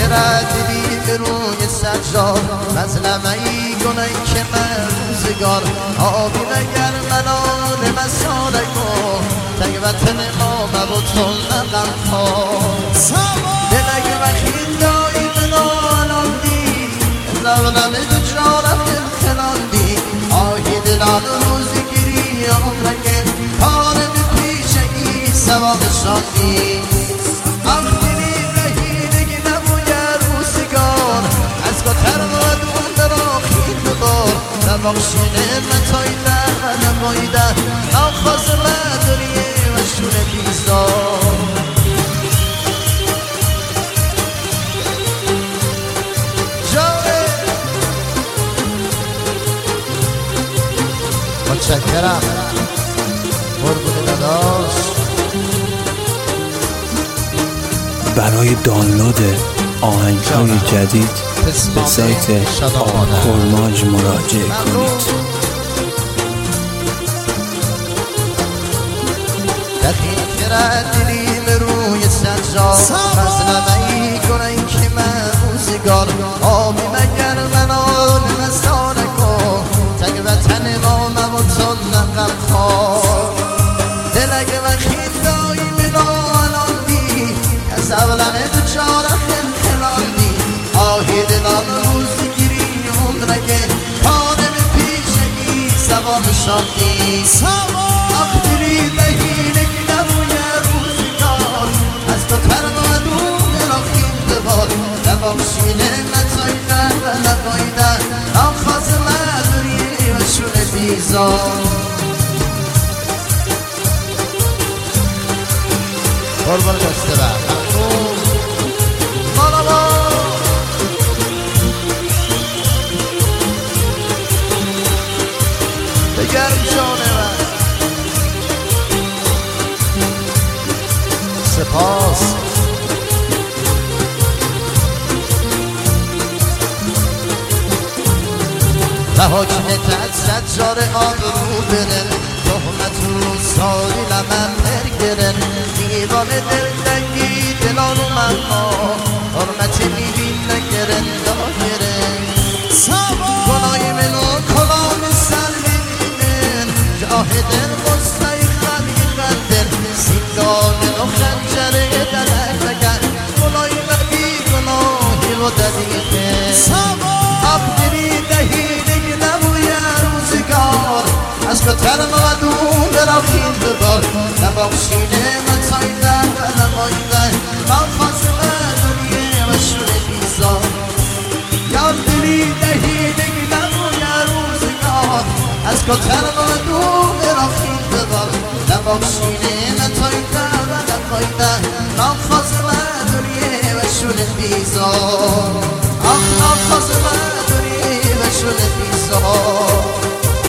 ردیدی به روی سجاد مظلمه ای گناهی که من روزگار آبی مگر منان مساله کن تگ وطن ما مبوتون نقم کن دلگ وخیل دایی منان دی زولم دو جارم دل دی آهی دلان روزی گیری عمرگه کار به پیشگی سواب شاندی اختیری رهیدگی نبوی روزگار از کتر و دون در آخیر ببار نباخشی نعمتای در و نمایده نخواست مدنیه و شون بیزار متشکرم قربون داداش. برای دانلود آهنگ‌های جدید به سایت آرکورماج مراجعه کنید. دقیق ردیدیم روی سجاد مظلمه ای گناهی که من روزگار آبی مگر منان مسانه کن تگ وطن ما مبوتون نقم خواه دلگ وخیل دایی منان دی از اولانه دو چاره خلال دی آهی دلان روزی گیری عمرگه کانه به پیشگی سواب شاندی اختیری بهینگی نبوی روزگار از تو ترما دون راخیم ببار نباخشی نعمتای در و نبایدن نخواست مدنیه و شون بیزار قربان دسته بر ممنون مالا با بگرم جانه من سپاس و حکمت سجار آبرو برن تهمت رو ساری لمن برگرن دیوان دلتنگی دلانو من ها حرمت میبین نگرن داگرن گناهی منو کلام سر ببینن جاهدن قصه خلقی قدر سیگان و خنجره دلک بگن گناهی مگی گناهی و ددیقه ابدری دهیدگی نبوی روزگار از کتر مدون براخیم ببار نباخشی نعمتای در و نمایدن نخواست مدنیه و شون بیزار یادری دهیدگی نبوی روزگار از کتر مدون براخیم ببار نباخشی نعمتای در و نمایدن نخواست مدنیه و شون بیزار